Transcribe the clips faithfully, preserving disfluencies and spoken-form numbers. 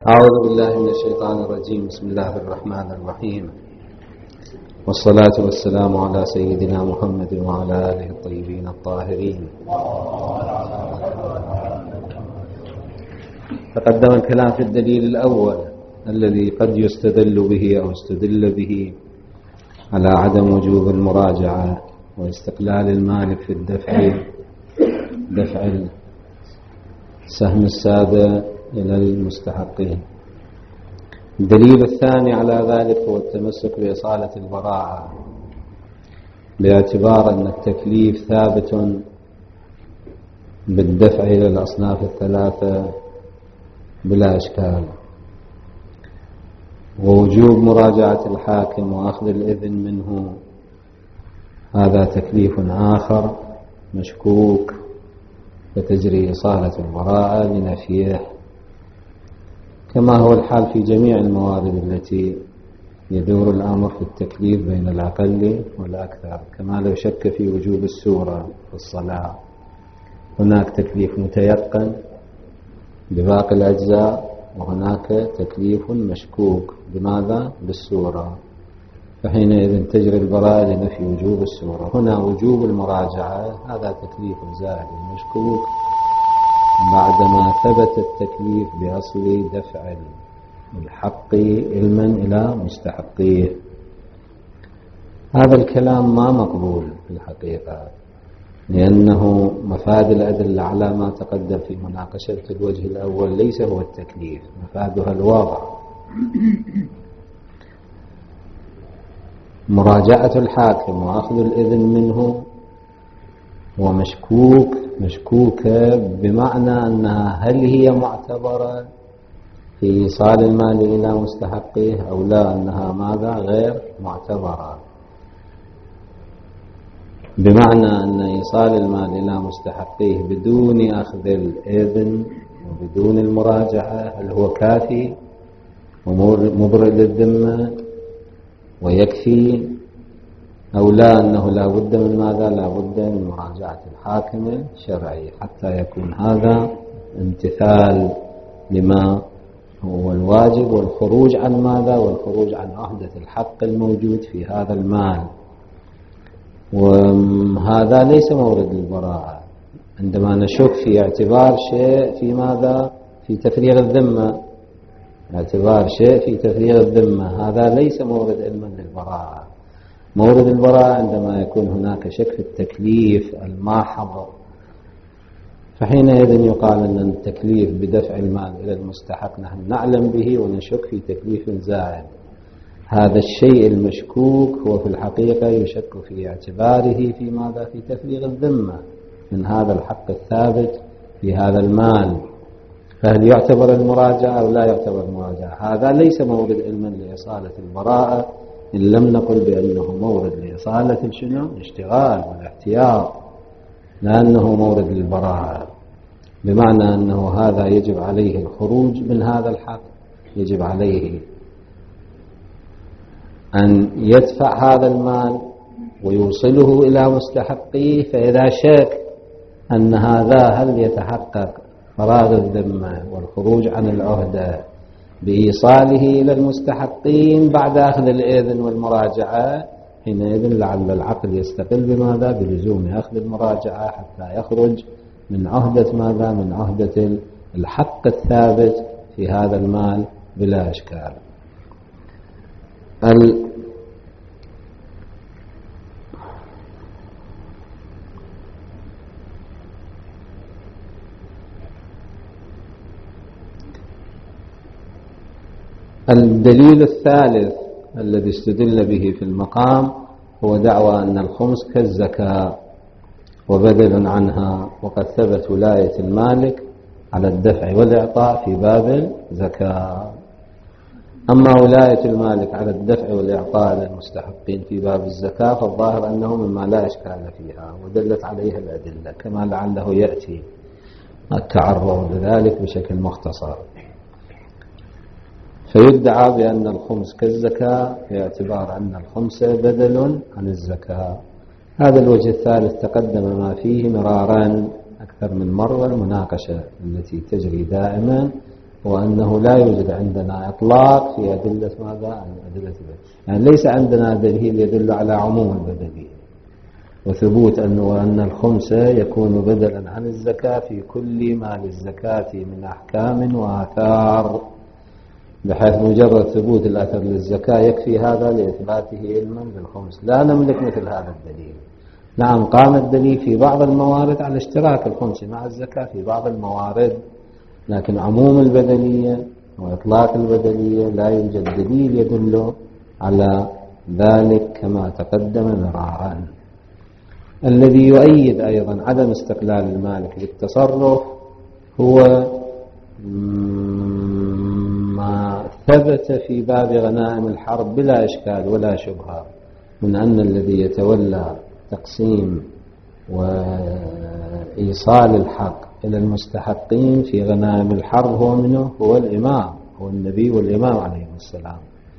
أعوذ بالله من الشيطان الرجيم. بسم الله الرحمن الرحيم، والصلاة والسلام على سيدنا محمد وعلى آله الطيبين الطاهرين. تقدم الكلام في الدليل الأول الذي قد يستدل به أو استدل به على عدم وجوب المراجعة واستقلال المالك في الدفع دفع سهم السادة إلى المستحقين. الدليل الثاني على ذلك هو التمسك بإصالة البراءة، باعتبار أن التكليف ثابت بالدفع إلى الأصناف الثلاثة بلا إشكال، ووجوب مراجعة الحاكم وأخذ الإذن منه هذا تكليف آخر مشكوك، فتجري إصالة البراءة لنفيه، كما هو الحال في جميع الموارد التي يدور الأمر في التكليف بين الأقل والأكثر. كما لو شك في وجوب السورة في الصلاة، هناك تكليف متيقن بباقي الأجزاء، وهناك تكليف مشكوك بماذا؟ بالسورة، فحينئذ تجري البراءة لنفي وجوب السورة. هنا وجوب المراجعة هذا تكليف زائد مشكوك بعدما ثبت التكليف بأصل دفع الحق علما إلى مستحقيه. هذا الكلام ما مقبول في الحقيقة، لأنه مفاد الأدلة على ما تقدم في مناقشة الوجه الأول ليس هو التكليف، مفادها الواضع. مراجعة الحاكم وأخذ الإذن منه ومشكوك مشكوكة بمعنى أنها هل هي معتبرة في إيصال المال إلى مستحقه أو لا، أنها ماذا؟ غير معتبرة، بمعنى أن إيصال المال إلى مستحقه بدون أخذ الإذن وبدون المراجعة هل هو كافي ومبرئ للذمة ويكفي أو لا، أنه لا بد من ماذا؟ لا بد من مراجعة الحاكم الشرعي حتى يكون هذا امتثال لما هو الواجب، والخروج عن ماذا؟ والخروج عن عهدة الحق الموجود في هذا المال. وهذا ليس مورد للبراءة. عندما نشك في اعتبار شيء في ماذا؟ في تفريغ الذمة، اعتبار شيء في تفريغ الذمة، هذا ليس مورد علما للبراءة. مورد البراءة عندما يكون هناك شك في التكليف الماحظ، فحينئذ يقال أن التكليف بدفع المال إلى المستحق نحن نعلم به ونشك في تكليف زائد. هذا الشيء المشكوك هو في الحقيقة يشك في اعتباره في ماذا؟ في تفريغ الذمة من هذا الحق الثابت في هذا المال، فهل يعتبر المراجعة أو لا يعتبر المراجعة؟ هذا ليس مورد علما لإصالة البراءة، إن لم نقل بأنه مورد لإصالة شنو؟ الاشتغال والاحتياط، لأنه مورد للبراءة، بمعنى أنه هذا يجب عليه الخروج من هذا الحق، يجب عليه أن يدفع هذا المال ويوصله إلى مستحقيه. فإذا شك أن هذا هل يتحقق فراغ الذمة والخروج عن العهدة بإيصاله إلى المستحقين بعد أخذ الإذن والمراجعة، حينئذ لعل العقل يستقل بماذا؟ بلزوم أخذ المراجعة حتى يخرج من عهدة ماذا؟ من عهدة الحق الثابت في هذا المال بلا إشكال. ال الدليل الثالث الذي استدل به في المقام هو دعوى أن الخمس كالزكاة وبدل عنها، وقد ثبت ولاية المالك على الدفع والإعطاء في باب الزكاة. أما ولاية المالك على الدفع والإعطاء للمستحقين في باب الزكاة فالظاهر أنه مما لا إشكال فيها، ودلت عليها الأدلة، كما لعله يأتي التعرض لذلك بشكل مختصر. فيدعى بأن الخمس كالزكاة باعتبار أن الخمس بدل عن الزكاة. هذا الوجه الثالث تقدم ما فيه مرارا أكثر من مرة، المناقشة التي تجري دائما هو أنه لا يوجد عندنا إطلاق في أدلة ماذا؟ أدلة البدلية، يعني ليس عندنا دليل يدل على عموم البدلية وثبوت أنه أن الخمس يكون بدلا عن الزكاة في كل ما للزكاة من أحكام وآثار، بحيث مجرد ثبوت الأثر للزكاة يكفي هذا لإثباته علما بالخمس. لا نملك مثل هذا الدليل. نعم قام الدليل في بعض الموارد على اشتراك الخمس مع الزكاة في بعض الموارد، لكن عموم البدلية وإطلاق البدلية لا يوجد دليل يدل على ذلك كما تقدم مرارا. الذي يؤيد أيضا عدم استقلال المالك بالتصرف هو ما ثبت في باب غنائم الحرب بلا إشكال ولا شبهة من أن الذي يتولى تقسيم وإيصال الحق إلى المستحقين في غنائم الحرب هو منه هو الإمام، هو النبي والإمام عليه السلام،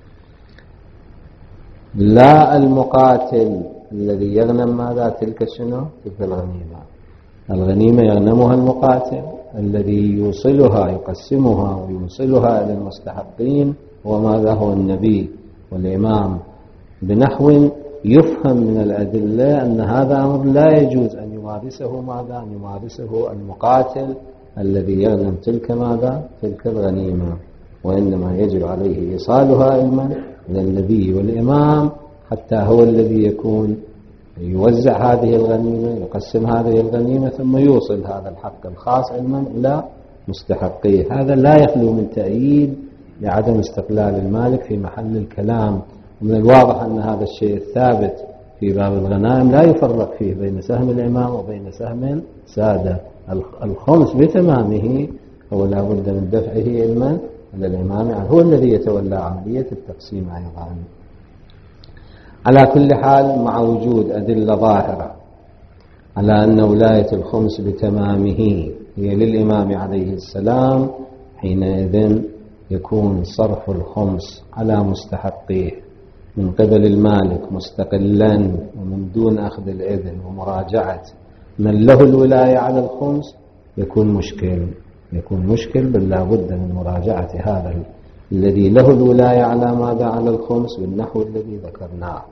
لا المقاتل الذي يغنم ماذا؟ تلك شنو؟ تلك الغنيمة. الغنيمة يغنمها المقاتل، الذي يوصلها يقسمها ويوصلها إلى المستحقين وماذا؟ هو النبي والإمام، بنحو يفهم من الأدلة أن هذا أمر لا يجوز أن يمارسه ماذا؟ أن يمارسه المقاتل الذي يغنم تلك ماذا؟ تلك الغنيمة، وإنما يجب عليه إيصالها علما إلى النبي والإمام حتى هو الذي يكون يوزع هذه الغنيمة، يقسم هذه الغنيمة، ثم يوصل هذا الحق الخاص علما إلى مستحقيه. هذا لا يخلو من تأييد لعدم استقلال المالك في محل الكلام. ومن الواضح أن هذا الشيء الثابت في باب الغنائم لا يفرق فيه بين سهم الإمام وبين سهم السادة. الخمس بتمامه هو لا بد من دفعه علما إلى الإمام، هو الذي يتولى عملية التقسيم أيضا. على كل حال مع وجود أدلة ظاهرة على أن ولاية الخمس بتمامه هي للإمام عليه السلام، حينئذ يكون صرف الخمس على مستحقيه من قبل المالك مستقلا ومن دون أخذ الإذن ومراجعة من له الولاية على الخمس يكون مشكل، يكون مشكل بل لا بد من مراجعة هذا الذي له الولاية على ماذا؟ على الخمس بالنحو الذي ذكرناه.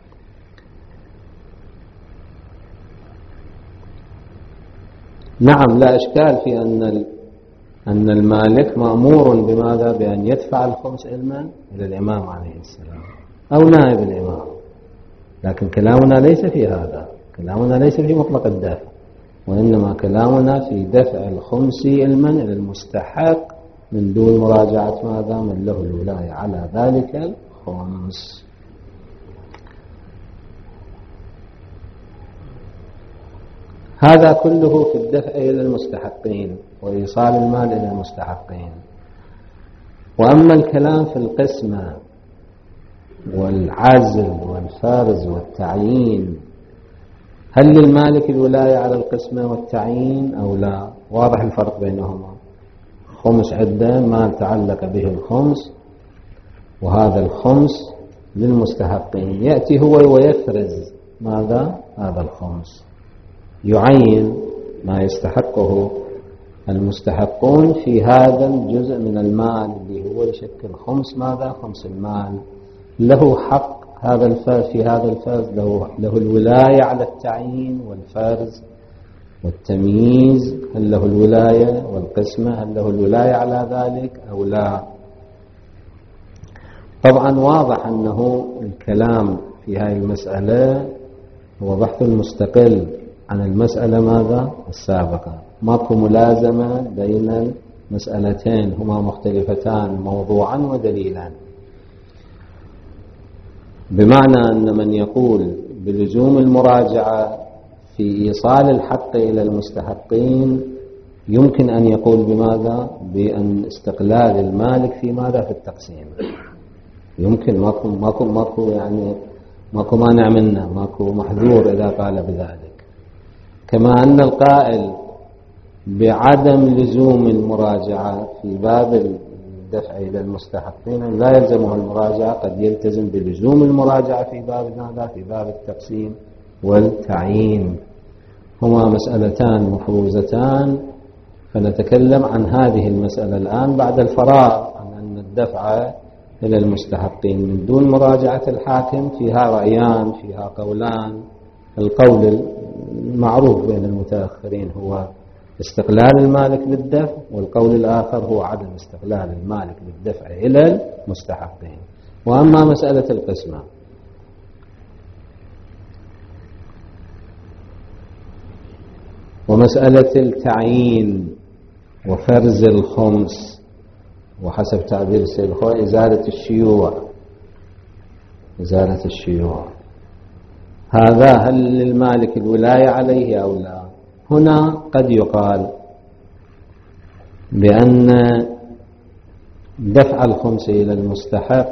نعم لا إشكال في أن أن المالك مأمور بماذا؟ بأن يدفع الخمس علما إلى الإمام عليه السلام أو نائب الإمام، لكن كلامنا ليس في هذا، كلامنا ليس في مطلق الدفع، وإنما كلامنا في دفع الخمس علما إلى المستحق من دون مراجعة ماذا؟ من له الولاية على ذلك الخمس. هذا كله في الدفع إلى المستحقين وإيصال المال إلى المستحقين. وأما الكلام في القسمة والعزل والفرز والتعيين، هل للمالك الولاية على القسمة والتعيين أو لا؟ واضح الفرق بينهما. خمس عدة مال تعلق به الخمس، وهذا الخمس للمستحقين، يأتي هو ويفرز ماذا؟ هذا الخمس، يعين ما يستحقه المستحقون في هذا الجزء من المال اللي هو يشكل خمس ماذا؟ خمس المال. له حق هذا الفرز في هذا الفرز، له, له الولاية على التعيين والفرز والتمييز، هل له الولاية؟ والقسمة هل له الولاية على ذلك أو لا؟ طبعا واضح أنه الكلام في هذه المسألة هو بحث مستقل عن المسألة ماذا؟ السابقة، ماكو ملازمة بين المسألتين، هما مختلفتان موضوعا ودليلا، بمعنى أن من يقول بلزوم المراجعة في إيصال الحق إلى المستحقين يمكن أن يقول بماذا؟ بأن استقلال المالك في ماذا؟ في التقسيم، يمكن، ماكو ماكو ماكو يعني ماكو مانع منه، ماكو محذور إذا قال بذلك. كما أن القائل بعدم لزوم المراجعة في باب الدفع إلى المستحقين لا يلزمها المراجعة، قد يلتزم بلزوم المراجعة في باب ماذا؟ في باب التقسيم والتعيين. هما مسألتان مفروزتان فنتكلم عن هذه المسألة الآن بعد الفراغ عن أن الدفع إلى المستحقين من دون مراجعة الحاكم. فيها رأيان، فيها قولان. القول المعروف بين المتأخرين هو استقلال المالك بالدفع، والقول الآخر هو عدم استقلال المالك بالدفع إلى المستحقين. وأما مسألة القسمة ومسألة التعيين وفرز الخمس وحسب تعبير السيد الخوئي إزالة الشيوع، إزالة الشيوع، هذا هل للمالك الولاية عليه أو لا؟ هنا قد يقال بأن دفع الخمس إلى المستحق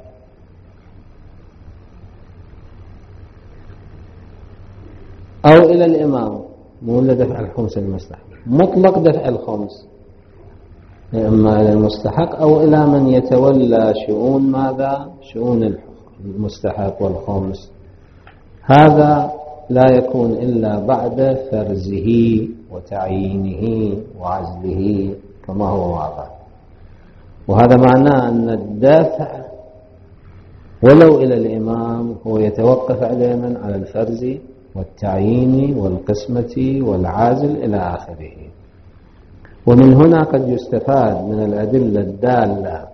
أو إلى الإمام، مو إلا دفع الخمس للمستحق، مطلق دفع الخمس إما إلى المستحق أو إلى من يتولى شؤون ماذا؟ شؤون المستحق والخمس. هذا لا يكون إلا بعد فرزه وتعيينه وعزله كما هو واضح. وهذا معناه أن الدافع ولو إلى الإمام هو يتوقف علينا على الفرز والتعيين والقسمة والعازل إلى آخره. ومن هنا قد يستفاد من الأدلة الدالة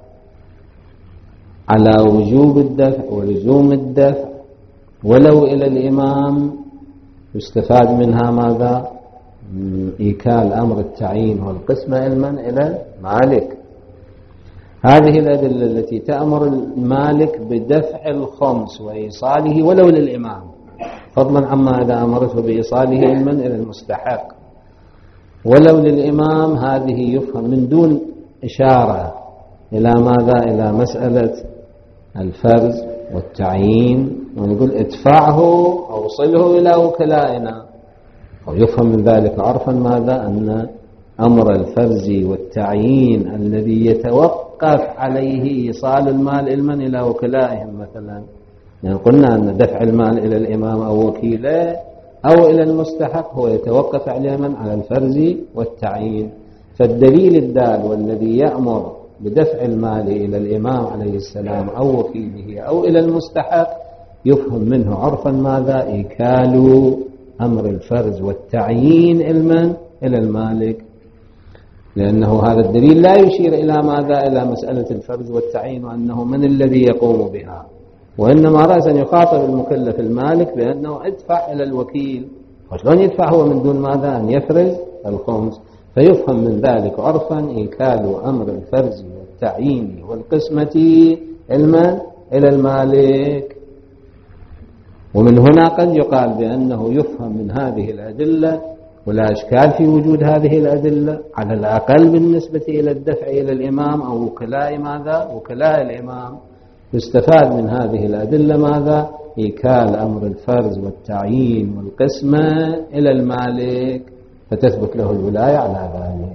على وجوب الدفع ولزوم الدفع ولو إلى الإمام، يستفاد منها ماذا؟ إيكال أمر التعيين والقسمة علما إلى المالك. هذه الأدلة التي تأمر المالك بدفع الخمس وإيصاله ولو للإمام، فضلا عما إذا أمرته بإيصاله علما إلى المستحق ولو للإمام، هذه يفهم من دون إشارة إلى ماذا؟ إلى مسألة الفرز والتعيين، ونقول ادفعه أو صله إلى وكلائنا، أو يفهم من ذلك عرفا ماذا؟ أن أمر الفرز والتعيين الذي يتوقف عليه إيصال المال علما إلى وكلائهم مثلا، يعني قلنا أن دفع المال إلى الإمام أو وكيله أو إلى المستحق هو يتوقف علما على الفرز والتعيين. فالدليل الدال والذي يأمر بدفع المال إلى الإمام عليه السلام أو وكيله أو إلى المستحق يفهم منه عرفا ماذا؟ إيكال أمر الفرز والتعيين علما إلى المالك، لأنه هذا الدليل لا يشير إلى ماذا؟ إلى مسألة الفرز والتعيين وأنه من الذي يقوم بها، وإنما رأسا يخاطب المكلف المالك بأنه ادفع إلى الوكيل. وشلون يدفع هو من دون ماذا؟ أن يفرز الخمس؟ فيفهم من ذلك عرفا إيكال أمر الفرز والتعيين والقسمة علما إلى المالك. ومن هنا قد يقال بأنه يفهم من هذه الأدلة، ولا إشكال في وجود هذه الأدلة على الأقل بالنسبة إلى الدفع إلى الإمام أو وكلاء ماذا؟ وكلاء الإمام، يستفاد من هذه الأدلة ماذا؟ إيكال أمر الفرز والتعيين والقسمة إلى المالك، فتثبت له الولاية على ذلك.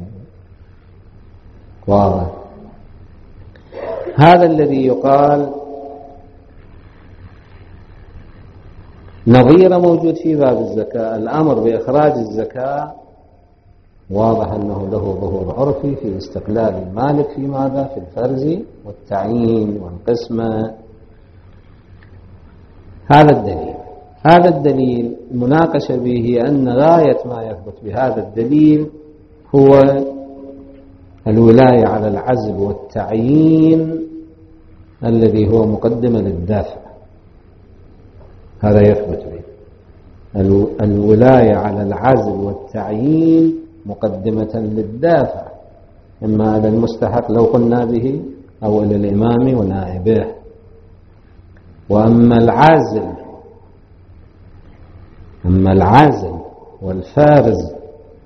واضح؟ هذا الذي يقال نظير موجود في باب الزكاة. الأمر بإخراج الزكاة واضح أنه له ظهور عرفي في استقلال المالك في ماذا؟ في الفرز والتعيين والقسمة. هذا الدليل هذا الدليل المناقشة به أن غاية ما يثبت بهذا الدليل هو الولاية على العزل والتعيين الذي هو مقدمة للدافع. هذا يثبت به الولاية على العزل والتعيين مقدمة للدافع، إما على المستحق لو قلنا به أو إلى الإمام ونائبه. وأما العزل أما العزل والفارز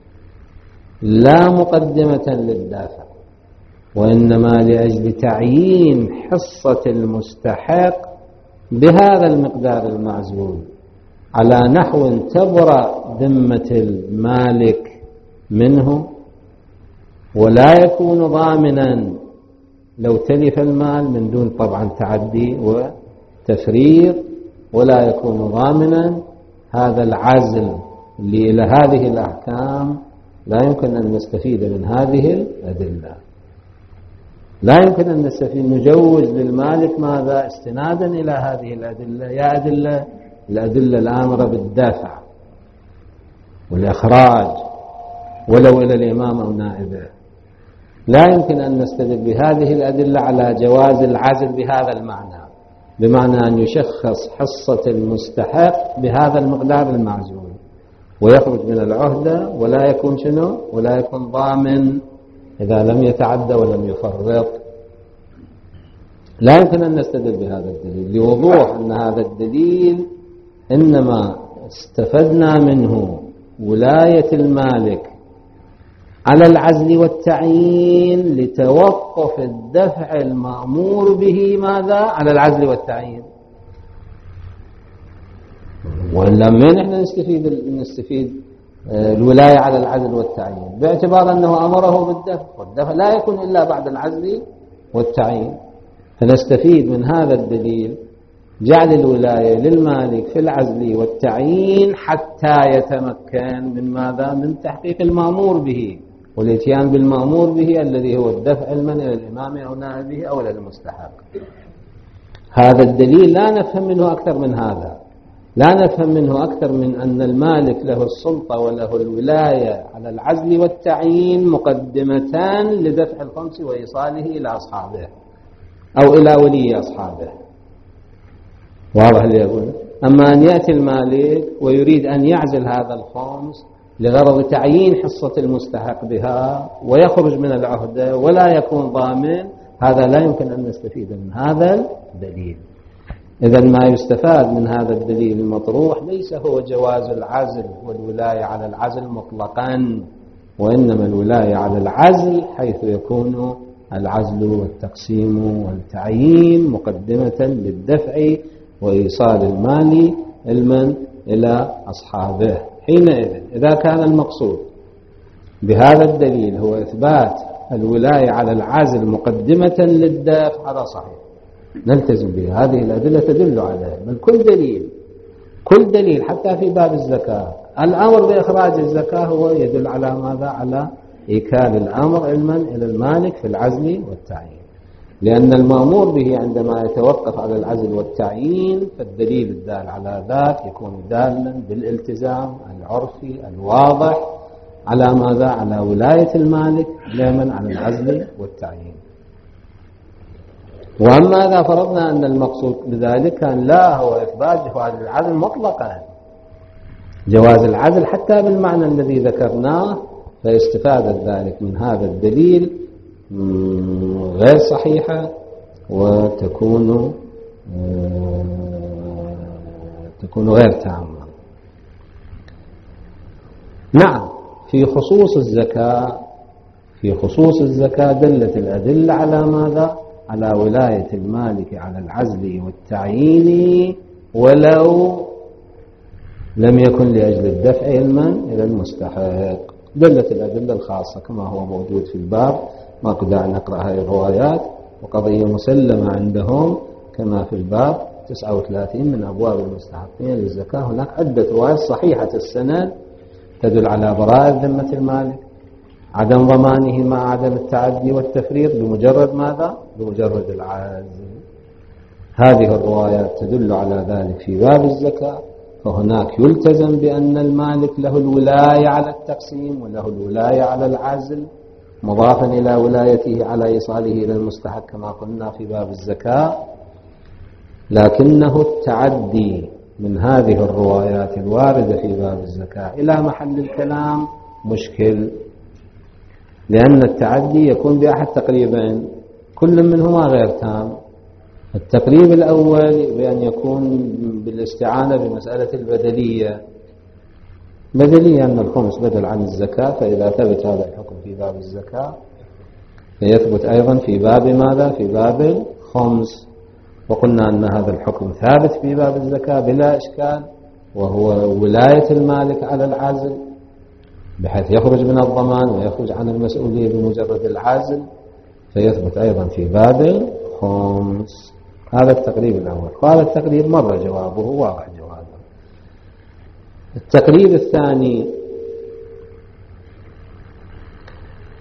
لا مقدمة للدافع، وإنما لأجل تعيين حصة المستحق بهذا المقدار المعزول على نحو تبرأ ذمة المالك منه، ولا يكون ضامنا لو تلف المال من دون طبعا تعدي وتفريط، ولا يكون ضامنا. هذا العزل اللي إلى هذه الأحكام لا يمكن أن نستفيد من هذه الأدلة، لا يمكن أن نستفيد نجوز للمالك ماذا؟ استنادا إلى هذه الأدلة، يا أدلة الأدلة الآمرة بالدافع والإخراج ولو إلى الإمام أو نائبه. لا يمكن أن نستدل بهذه الأدلة على جواز العزل بهذا المعنى، بمعنى أن يشخص حصة المستحق بهذا المقدار المعزول ويخرج من العهدة ولا يكون شنو؟ ولا يكون ضامن إذا لم يتعدى ولم يفرط. لا يمكن أن نستدل بهذا الدليل، لوضوح أن هذا الدليل إنما استفدنا منه ولاية المالك على العزل والتعيين لتوقف الدفع المأمور به ماذا؟ على العزل والتعيين. وإلا من احنا نستفيد نستفيد الولاية على العزل والتعيين باعتبار أنه أمره بالدفع، والدفع لا يكون إلا بعد العزل والتعيين. فنستفيد من هذا الدليل جعل الولاية للمالك في العزل والتعيين حتى يتمكن من ماذا؟ من تحقيق المأمور به والاتيان بالمأمور به الذي هو الدفع المنع إلى الإمام أو نائبه أو إلى المستحق. هذا الدليل لا نفهم منه أكثر من هذا، لا نفهم منه أكثر من أن المالك له السلطة وله الولاية على العزل والتعيين مقدمتان لدفع الخمس وإيصاله إلى أصحابه أو إلى ولي أصحابه. واضح اللي يقول؟ أما أن يأتي المالك ويريد أن يعزل هذا الخمس لغرض تعيين حصة المستحق بها ويخرج من العهدة ولا يكون ضامن، هذا لا يمكن أن نستفيد من هذا الدليل. إذن ما يستفاد من هذا الدليل المطروح ليس هو جواز العزل والولاية على العزل مطلقا، وإنما الولاية على العزل حيث يكون العزل والتقسيم والتعيين مقدمة للدفع وإيصال المال المن إلى أصحابه. حينئذ إذا كان المقصود بهذا الدليل هو إثبات الولاية على العزل مقدمة للدفع هذا صحيح، نلتزم به، هذه الأدلة تدل عليه. بل كل دليل كل دليل حتى في باب الزكاة الأمر بإخراج الزكاة هو يدل على ماذا؟ على إيكال الأمر علما إلى المالك في العزل والتعيين، لأن المأمور به عندما يتوقف على العزل والتعيين فالدليل الدال على ذاك يكون دالا بالالتزام العرفي الواضح على ماذا؟ على ولاية المالك علما على العزل والتعيين. وأما إذا فرضنا أن المقصود بذلك كان لا هو إثبات جواز العزل مطلقا، جواز العزل حتى بالمعنى الذي ذكرناه، فاستفادت ذلك من هذا الدليل غير صحيحة وتكون تكون غير تامة. نعم، في خصوص الزكاة في خصوص الزكاة دلت الأدلة على ماذا؟ على ولاية المالك على العزل والتعيين ولو لم يكن لأجل الدفع علما إلى المستحق. دلت الأدلة الخاصة كما هو موجود في الباب، ما كنا نقرأ هذه الروايات وقضية مسلمة عندهم كما في الباب تسعة وثلاثين من أبواب المستحقين للزكاة. هناك عدة روايات صحيحة السند تدل على براءة ذمة المالك، عدم ضمانه مع عدم التعدي والتفريط بمجرد ماذا؟ بمجرد العزل. هذه الروايات تدل على ذلك في باب الزكاة، فهناك يلتزم بأن المالك له الولاية على التقسيم وله الولاية على العزل مضافا إلى ولايته على إيصاله إلى المستحق كما قلنا في باب الزكاة. لكنه التعدي من هذه الروايات الواردة في باب الزكاة إلى محل الكلام مشكل، لأن التعدي يكون بأحد تقريبين كل منهما غير تام. التقريب الأول بأن يكون بالاستعانة بمسألة البدلية، بدلية أن الخمس بدل عن الزكاة، فإذا ثبت هذا الحكم في باب الزكاة فيثبت أيضا في باب ماذا؟ في باب الخمس. وقلنا أن هذا الحكم ثابت في باب الزكاة بلا إشكال، وهو ولاية المالك على العزل بحيث يخرج من الضمان ويخرج عن المسؤولية بمجرد العزل، فيثبت أيضا في باب الخمس. هذا التقريب الأول. قال التقريب مرة جوابه واضح جوابه. التقريب الثاني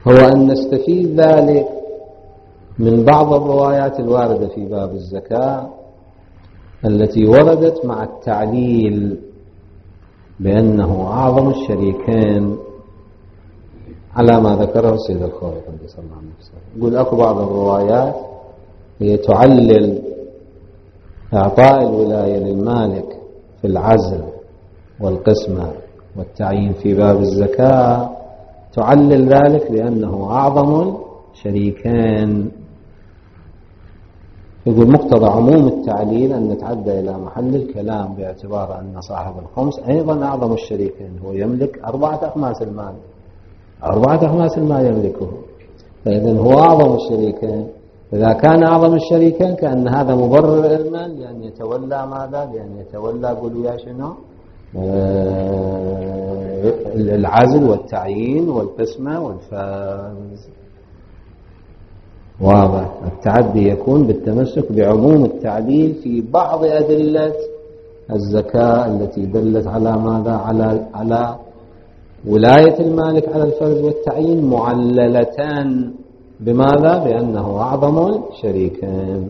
هو أن نستفيد ذلك من بعض الروايات الواردة في باب الزكاة التي وردت مع التعليل بأنه أعظم الشريكين على ما ذكره السيد الخوي قدس الله نفسه. يقول أكو بعض الروايات هي تعلل إعطاء الولاية للمالك في العزل والقسمة والتعيين في باب الزكاة، تعلل ذلك بأنه أعظم الشريكين. يقول مقتضى عموم التعليل أن نتعدى إلى محل الكلام باعتبار أن صاحب الخمس أيضا أعظم الشريكين، هو يملك أربعة أخماس المال، أربعة أخماس المال يملكه، فإذن هو أعظم الشريكين. إذا كان أعظم الشريكين كأن هذا مبرر علما لأن يتولى ماذا؟ لأن يتولى قولوا يا شنو العزل والتعيين والقسمة والفاز. واضح. التعدي يكون بالتمسك بعموم التعليل في بعض أدلة الزكاة التي دلت على ماذا؟ على على ولاية المالك على الفرد والتعيين معللتان بماذا؟ بأنه أعظم الشريكين.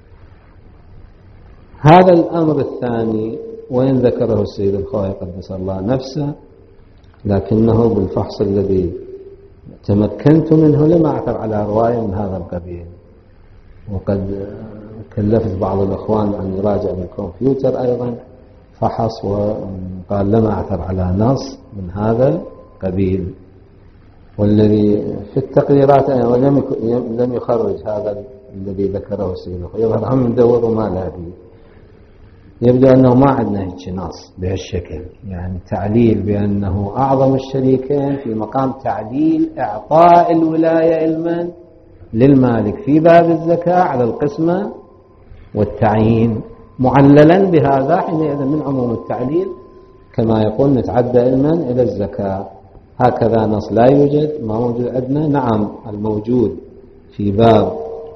هذا الأمر الثاني وإن ذكره السيد الخوي قدس الله نفسه، لكنه بالفحص الذي تمكنت منه لم أعثر على رواية من هذا القبيل، وقد كلفت بعض الأخوان أن يراجع بالكمبيوتر أيضا فحص وقال لم أعثر على نص من هذا القبيل. والذي في التقريرات ولم لم يخرج هذا الذي ذكره السيد الخوي، يظهر هم ندور وما لا به. يبدو أنه ما عندنا هيك نص بهالشكل، يعني تعليل بأنه أعظم الشريكين في مقام تعليل إعطاء الولاية علما للمالك في باب الزكاة على القسمة والتعيين معللا بهذا، حينئذ من عموم التعليل كما يقول نتعدى علما إلى الزكاة. هكذا نص لا يوجد، ما موجود عندنا. نعم الموجود في باب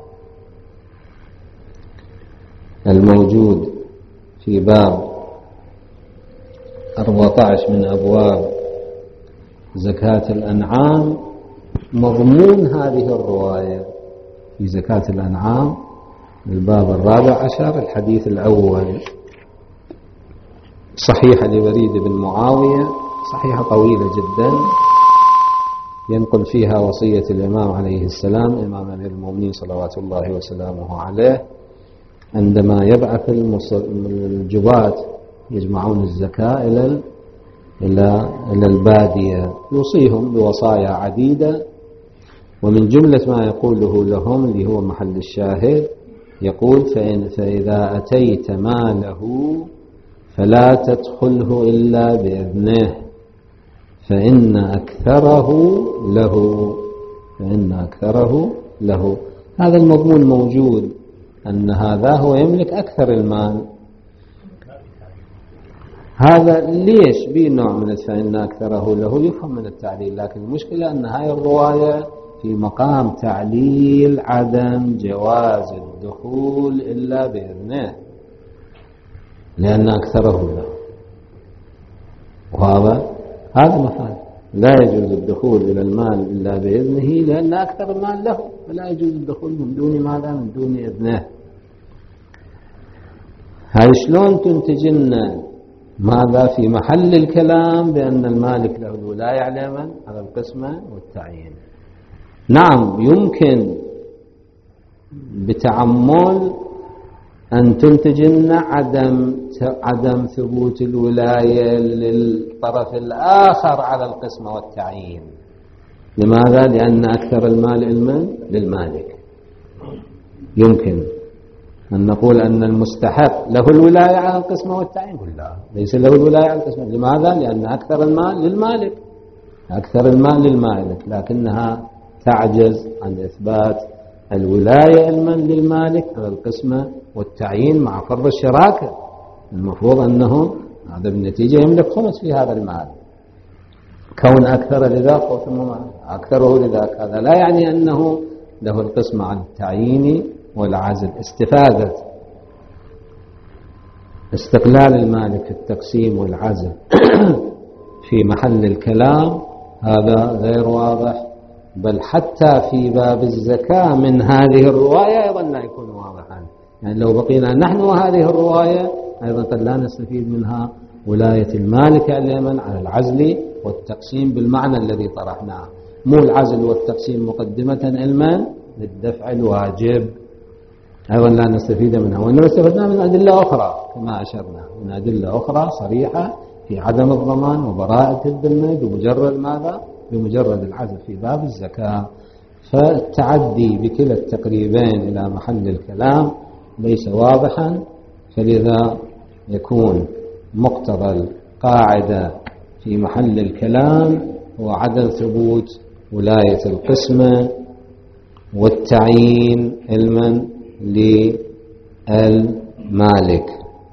الموجود في باب أربعة عشر من أبواب زكاة الأنعام مضمون هذه الرواية في زكاة الأنعام الباب الرابع عشر الحديث الأول، صحيحة لوريد بن معاوية، صحيحة طويلة جدا ينقل فيها وصية الإمام عليه السلام إمام أمير المؤمنين صلوات الله وسلامه عليه عندما يبعث الجباة يجمعون الزكاة إلى إلى إلى البادية، يوصيهم بوصايا عديدة، ومن جملة ما يقوله لهم اللي هو محل الشاهد يقول فإن فإذا أتيت ماله فلا تدخله إلا بإذنه فإن أكثره له فإن أكثره له. هذا المضمون موجود، أن هذا هو يملك أكثر المال. هذا ليش بنوع من فإن أكثره له يفهم من التعليل، لكن المشكلة أن هذه الرواية في مقام تعليل عدم جواز الدخول إلا بإذنه لأن أكثره له، وهذا هذا مفاد لا يجوز الدخول إلى المال إلا بإذنه لأن أكثر المال له، فلا يجوز الدخول من دون ماذا؟ من دون إذنه. هاي شلون تنتجنا ماذا في محل الكلام بأن المالك له الولاية على من؟ على القسمة والتعيين. نعم يمكن بتعمل أن تنتجنا عدم عدم ثبوت الولاية للطرف الآخر على القسمة والتعيين. لماذا؟ لأن أكثر المال علما للمالك. يمكن أن نقول أن المستحق له الولاية على القسمة والتعيين، لا ليس له الولاية على القسمة. لماذا؟ لأن أكثر المال للمالك، أكثر المال للمالك، لكنها تعجز عن إثبات الولاية علما للمالك على القسمة والتعيين مع فرض الشراكة. المفروض أنه هذا بالنتيجة يملك خمس في هذا المال، كون أكثر لذاك أكثره لذاك، هذا لا يعني أنه له القسمة على التعيين والعزل. استفادة استقلال المالك في التقسيم والعزل في محل الكلام هذا غير واضح بل حتى في باب الزكاة من هذه الرواية أيضا لا يكون واضحا. يعني لو بقينا نحن وهذه الرواية أيضا قد لا نستفيد منها ولاية المالك اليمن على العزل والتقسيم بالمعنى الذي طرحناه، مو العزل والتقسيم مقدمة علما للدفع الواجب، أيضا لا نستفيد منها. وإنما استفدنا من أدلة أخرى كما أشرنا، من أدلة أخرى صريحة في عدم الضمان وبراءة الذمة بمجرد ماذا؟ بمجرد العزل في باب الزكاة. فالتعدي بكلا التقريبين إلى محل الكلام ليس واضحا، فلذا يكون مقتضى القاعدة في محل الكلام هو عدم ثبوت ولاية القسمة والتعيين علما للمالك.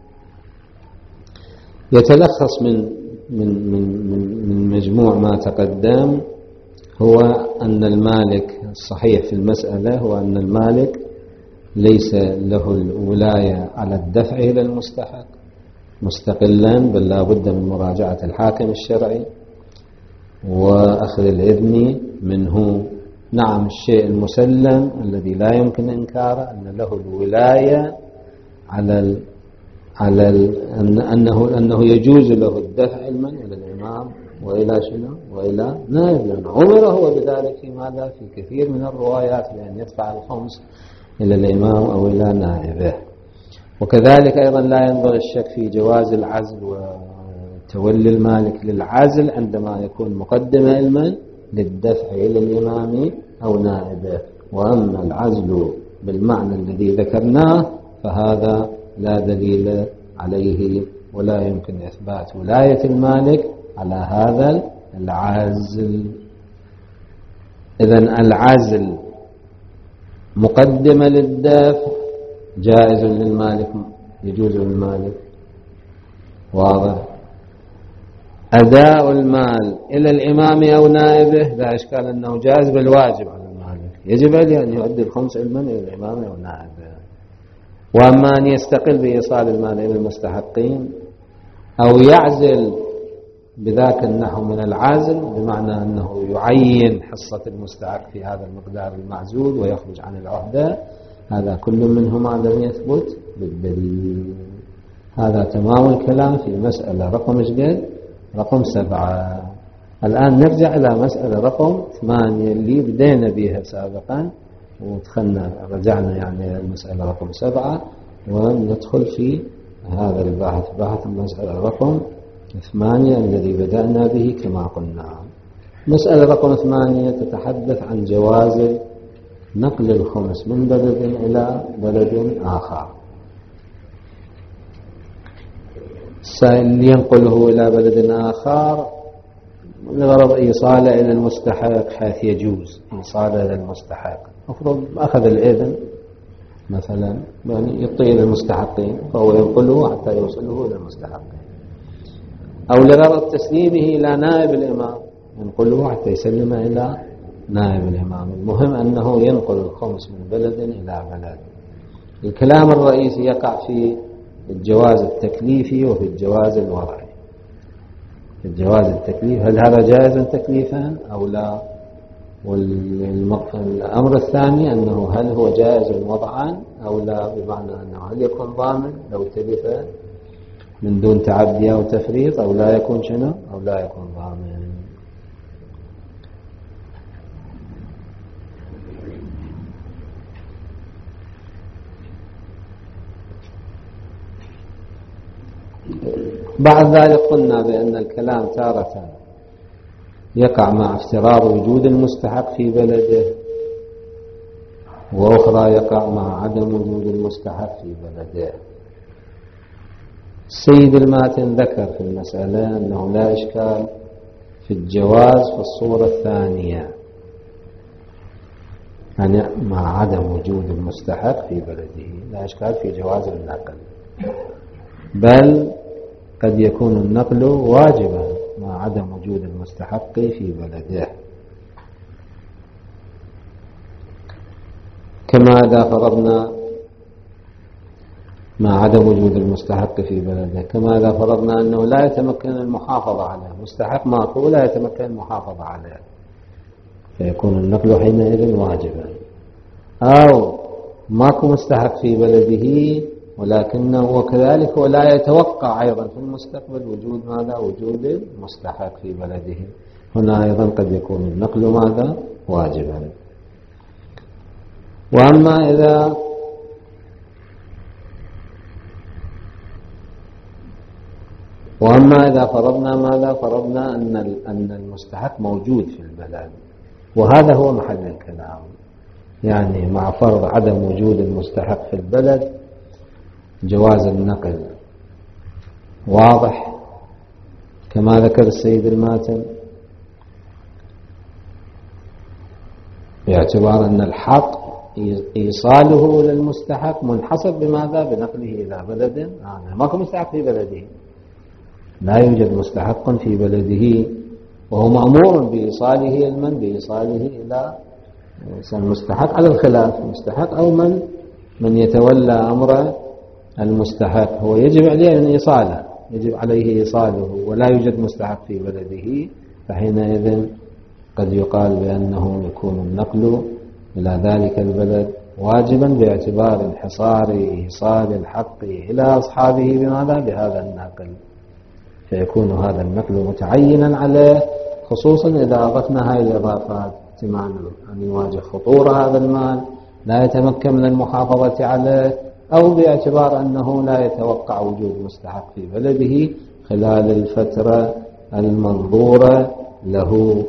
يتلخص من من من من مجموع ما تقدم هو أن المالك الصحيح في المسألة هو أن المالك ليس له الولاية على الدفع إلى المستحق مستقلا، بل لا بد من مراجعة الحاكم الشرعي وأخذ الإذن منه. نعم، الشيء المسلم الذي لا يمكن إنكاره أن له الولاية على ال على ال أن أنه أنه يجوز له الدفع علما إلى الإمام وإلى شنو وإلى نائب، لأن عمر هو بذلك في ماذا؟ في كثير من الروايات بأن يدفع الخمس إلى الإمام أو إلى نائبه. وكذلك أيضا لا ينبغي الشك في جواز العزل وتولي المالك للعزل عندما يكون مقدم علما للدفع إلى الإمام أو نائبه. وأما العزل بالمعنى الذي ذكرناه فهذا لا دليل عليه ولا يمكن إثبات ولاية المالك على هذا العزل. إذن العزل مقدمة للدفع جائز للمالك، يجوز للمالك، واضح. أداء المال إلى الإمام أو نائبه لا إشكال أنه جائز بالواجب على المالك، يجب عليه أن يؤدي الخمس علما إلى الإمام أو نائبه. وأما أن يستقل بإيصال المال إلى المستحقين أو يعزل بذاك النحو من العزل بمعنى أنه يعين حصة المستحق في هذا المقدار المعزول ويخرج عن العهدة، هذا كل منهما لم يثبت بالدليل. هذا تمام الكلام في مسألة رقم جديد رقم سبعة. الآن نرجع إلى مسألة رقم ثمانية اللي بدينا بها سابقا ودخلنا رجعنا يعني المسألة رقم سبعة، وندخل في هذا البحث بحث المسألة رقم ثمانية الذي بدأنا به كما قلنا. مسألة رقم ثمانية تتحدث عن جواز نقل الخمس من بلد إلى بلد آخر. ينقله إلى بلد آخر لغرض إيصاله إلى المستحق حيث يجوز إيصاله إلى المستحق. أفرض أخذ الإذن مثلا يعني يعطيه إلى المستحقين فهو ينقله حتى يوصله إلى المستحقين، أو لغرض تسليمه إلى نائب الإمام ينقله حتى يسلمه إلى نائب الإمام. المهم أنه ينقل الخمس من بلد إلى بلد. الكلام الرئيسي يقع في الجواز التكليفي وفي الجواز الوضعي. في الجواز التكليف هل هذا جائز تكليفا أو لا؟ والأمر الثاني أنه هل هو جائز وضعا أو لا، بمعنى أنه هل يكون ضامن لو تلف من دون تعدي أو تفريط أو لا يكون شنو أو لا يكون ضامن. بعد ذلك قلنا بأن الكلام تارة يقع مع افتراض وجود المستحق في بلده، وأخرى يقع مع عدم وجود المستحق في بلده. السيد الماتن ذكر في المسألة أنه لا إشكال في الجواز في الصورة الثانية، يعني مع عدم وجود المستحق في بلده لا إشكال في جواز النقل، بل قد يكون النقل واجبا مع عدم وجود المستحق في بلده. كما إذا فرضنا مع عدم وجود المستحق في بلده، كما إذا فرضنا أنه لا يتمكن المحافظة عليه، مستحق ماكو لا يتمكن المحافظة عليه، فيكون النقل حينئذ واجبا. أو ماكو مستحق في بلده ولكنه وكذلك ولا يتوقع أيضا في المستقبل وجود ماذا؟ وجود المستحق في بلده. هنا أيضا قد يكون النقل ماذا؟ واجبا. وأما إذا وأما إذا فرضنا ماذا؟ فرضنا أن أن المستحق موجود في البلد، وهذا هو محل الكلام. يعني مع فرض عدم وجود المستحق في البلد جواز النقل واضح كما ذكر السيد الماتن، باعتبار أن الحق إيصاله للمستحق منحصر بماذا؟ بنقله إلى بلد آخر. ماكو مستحق في بلده، لا يوجد مستحق في بلده وهو مأمور بإيصاله المن بإيصاله إلى المستحق على الخلاف، المستحق أو من من يتولى أمر المستحق هو يجب عليه أن إيصاله، يجب عليه إيصاله، ولا يوجد مستحق في بلده، فحينئذ قد يقال بأنه يكون النقل إلى ذلك البلد واجبا باعتبار انحصار إيصال الحق إلى أصحابه بماذا؟ بهذا النقل، فيكون هذا النقل متعينا عليه، خصوصا إذا أضفنا هذه الإضافات احتمال أن يواجه خطورة هذا المال لا يتمكن من المحافظة عليه، أو باعتبار أنه لا يتوقع وجود مستحق في بلده خلال الفترة المنظورة له.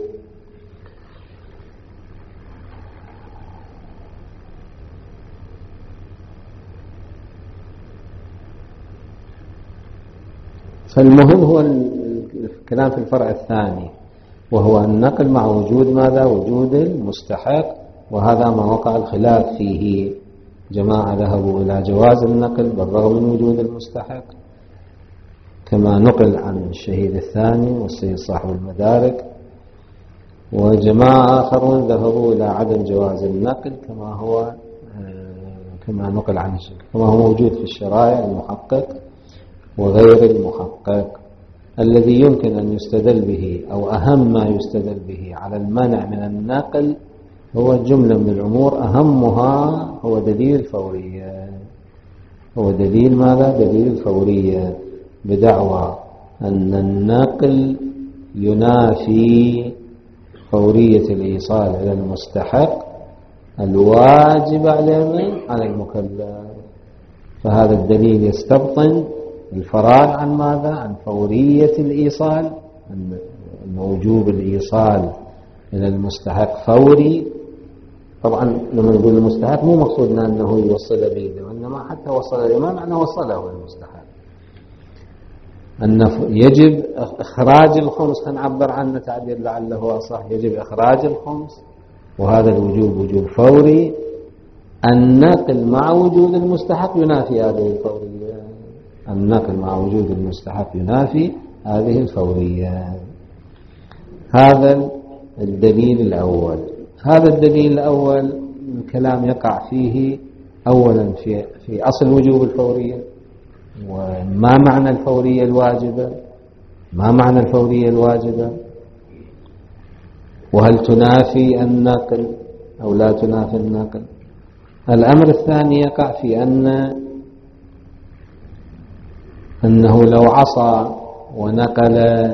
فالمهم هو الكلام في الفرع الثاني، وهو النقل مع وجود ماذا؟ وجود المستحق، وهذا ما وقع الخلاف فيه. جماعة ذهبوا إلى جواز النقل بالرغم من وجود المستحق كما نقل عن الشهيد الثاني والسيد صاحب المدارك، وجماعة آخرون ذهبوا إلى عدم جواز النقل كما هو كما نقل عن كما هو موجود في الشرائع المحقق وغير المحقق. الذي يمكن أن يستدل به أو أهم ما يستدل به على المنع من النقل هو جملة من الأمور، أهمها هو دليل الفورية. هو دليل ماذا؟ دليل الفورية، بدعوى أن النقل ينافي فورية الإيصال إلى المستحق الواجب على المكلف. فهذا الدليل يستبطن الفراغ عن ماذا؟ عن فورية الإيصال، أن وجوب الإيصال إلى المستحق فوري. طبعا لما نقول المستحق مو مقصودنا أنه يوصل بيده، وإنما حتى وصل الإمام أنه وصله المستحق، أن يجب إخراج الخمس، نعبر عنه تعبير لعله أصح، يجب إخراج الخمس، وهذا الوجوب وجوب فوري. النقل مع وجود المستحق ينافي هذه الفورية، النقل مع وجود المستحق ينافي هذه الفورية. هذا الدليل الأول. هذا الدليل الأول الكلام يقع فيه أولا في في أصل وجوب الفورية، وما معنى الفورية الواجبة، ما معنى الفورية الواجبة، وهل تنافي النقل أو لا تنافي النقل. الأمر الثاني يقع في أن أنه لو عصى ونقل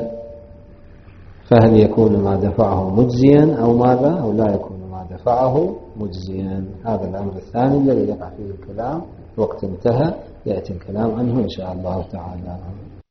فهل يكون ما دفعه مجزيا أو ماذا، أو لا يكون ما دفعه مجزيا. هذا الأمر الثاني الذي يقع فيه الكلام. وقت انتهى، يأتي الكلام عنه إن شاء الله تعالى.